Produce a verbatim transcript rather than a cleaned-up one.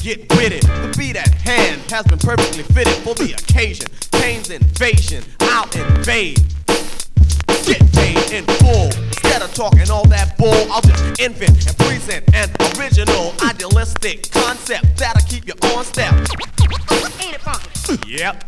get with it. The beat at hand has been perfectly fitted for the occasion. Kane's invasion, I'll invade. Get paid in full. Instead of talking all that bull, I'll just invent and present an original, idealistic concept that'll keep you on step. Ain't it funky? Yep.